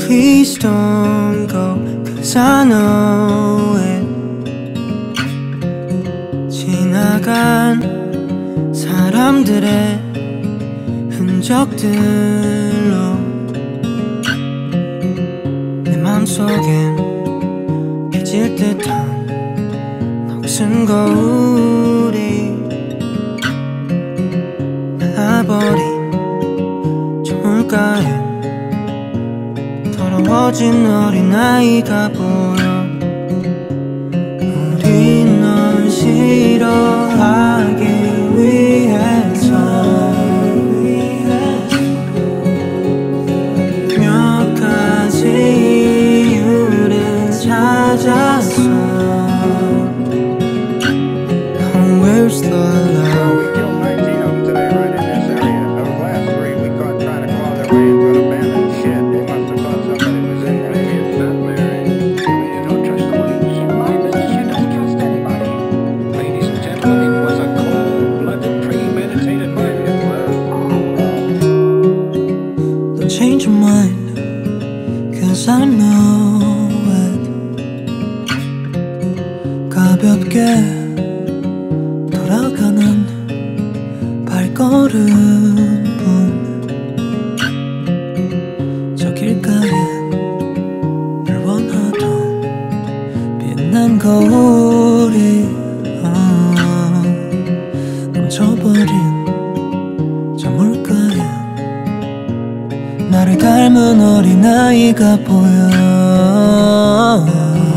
Please don't go, 'cause I know it. 지나간 사람들의 흔적들로 내 맘속엔 빚을 듯한 녹슨 거울이 말라버린 저물가엔 더러워진 어린아이가 보여. 우린 널 싫어하기 위해서 몇 가지 이유를 찾았어. Now where's the love? We killed 19 of them today right in this area. Those last 3 we caught trying to claw their way into an abandoned shed. They must have thought somebody was in there. It's not Mary. You don't trust the police. In my business, you don't trust anybody. Ladies and gentlemen, it was a cold-blooded, premeditated murder. Don't change your mind, 'cause I know it. 가볍게 돌아가는 발걸음뿐. 저 길가에 늘 원하던 빛난 거울이 넘쳐버린 저 물가에 나를 닮은 어린아이가 보여.